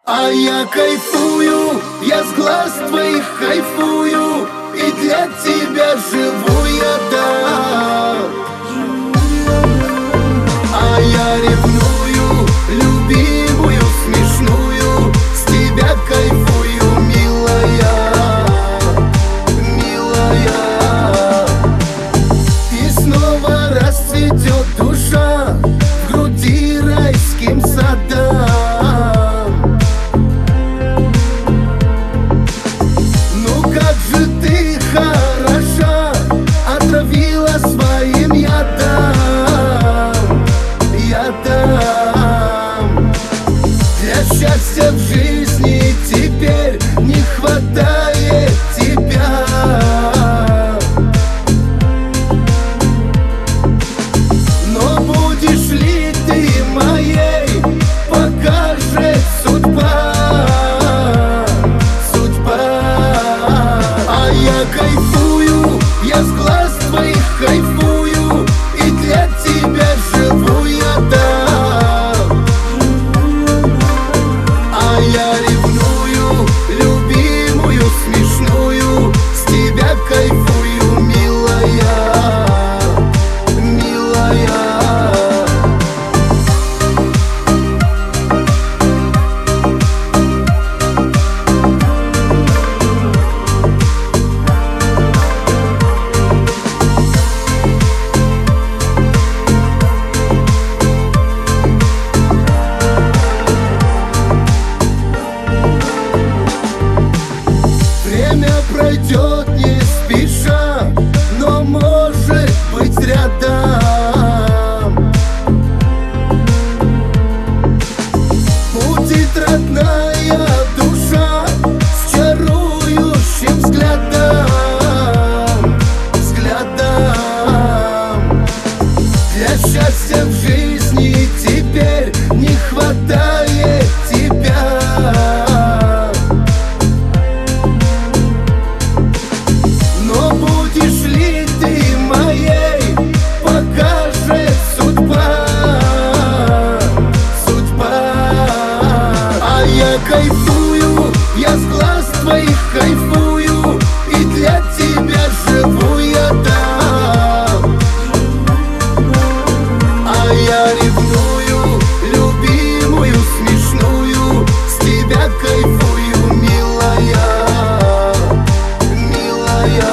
А я кайфую, я с глаз твоих кайфую, и для тебя живу я, да. А я ревную, любимую, смешную, с тебя кайфую, милая, милая. И снова расцветет душа в груди райским садам. Своим я дам. Для счастья в жизни теперь не хватает тебя. Но будешь ли ты моей, покажет судьба, судьба. А я кайфую, я с глаз твоих кайфую, и для тебя живу я, да. А я ревную, любимую, смешную, с тебя кайфую, милая, милая. Пройдет не спеша, но может быть рядом. Будет родная душа с чарующим взглядом, взглядом. Для счастья в жизни теперь не хватает тебя. Кайфую, я с глаз твоих кайфую, и для тебя живу я, да. А я ревную, любимую, смешную, с тебя кайфую, милая, милая.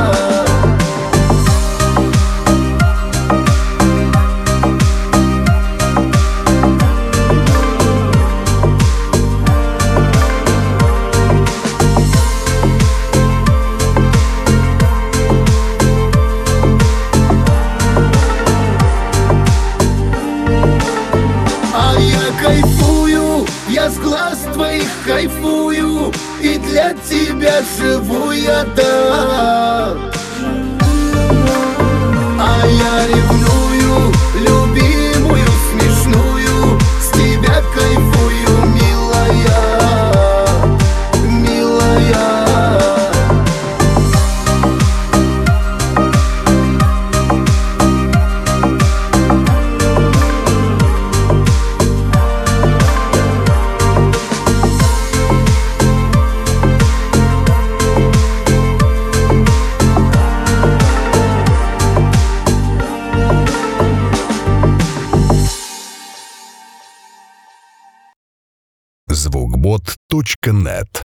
Кайфую, я с глаз твоих кайфую, и для тебя живу я, да. А я ревную, любимую, смешную, с тебя кайфую, милая, милая. Звукбот.нет